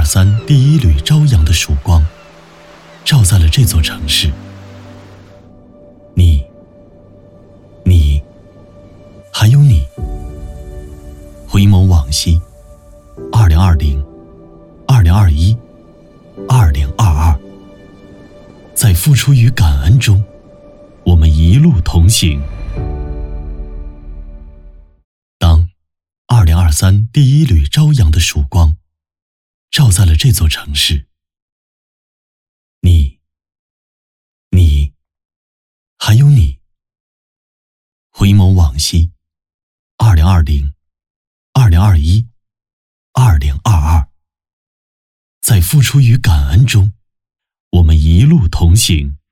2023第一缕朝阳的曙光，照在了这座城市。你，还有你，回眸往昔，2020、2021、2022，在付出与感恩中，我们一路同行。当2023第一缕朝阳的曙光照在了这座城市，你，还有你，回眸往昔，2020、2021、2022，在付出与感恩中，我们一路同行。